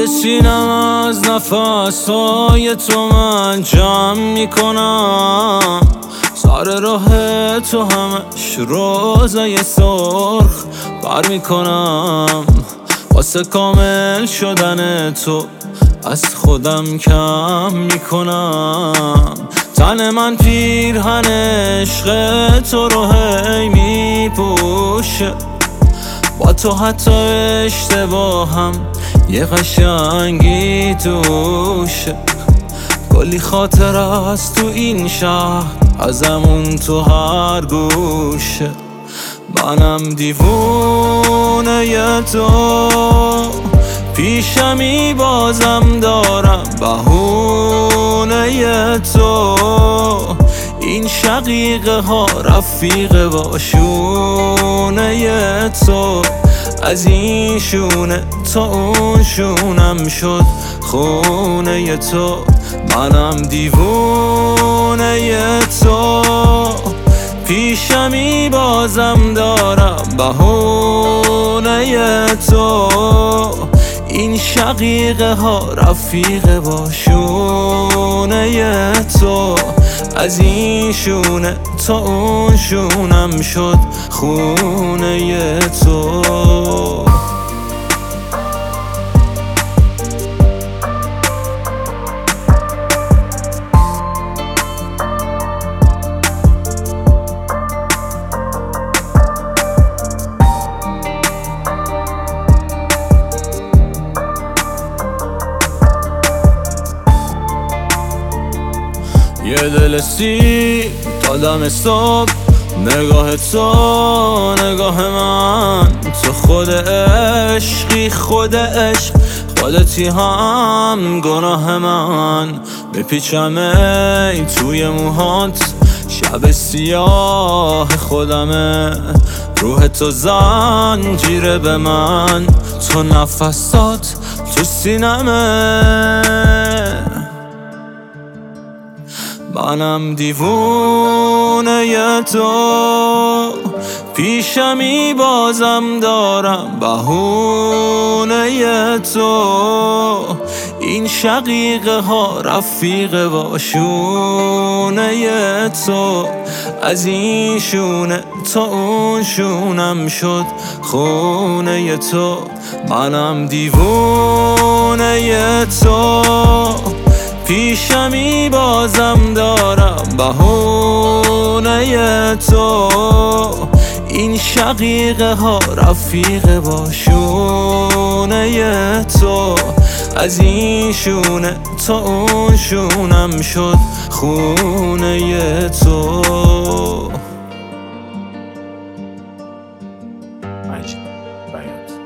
توی سینم از نفس‌های تو من جمع میکنم، سر راه تو همش روزای سرخ بر میکنم. واسه کامل شدن تو از خودم کم میکنم. تن من پیرهن عشق تو رو هی میپوشه، با تو حتی اشتباهم یه قشنگی توشه. کلی خاطر است تو این شهر، ازمون تو هر گوشه. منم دیوونه ی تو، پیشمی بازم دارم بهونه ی تو. این شقیقه ها رفیق باشونه ی تو، از این شونه تا اون شونم شد خونه ی تو. منم دیوونه ی تو، پیشمی بازم دارم بهونه ی تو. این شقیقه ها رفیق باشونه ی تو، از این شونه تا اون شونم شد خونه ی تو. یه دل سی دادم صبح، نگاه تو نگاه من. تو خود عشقی خود عشق، خودتی هم گناه من. بپیچم ای توی موهات، شب سیاه خودمه. روح تو زنجیره به من، تو نفسات تو سینمه. منم دیوونه ی تو، پیشمی بازم دارم بهونه ی تو. این شقیقه ها رفیق باشونه ی تو، از این شونه تا اون شونم شد خونه ی تو. منم دیوونه ی تو، پیشمی بازم دارم بهونه ی تو. این شقیقه ها رفیق باشونه ی تو، از این شونه تا اون شونم شد خونه ی تو. مجید بیات.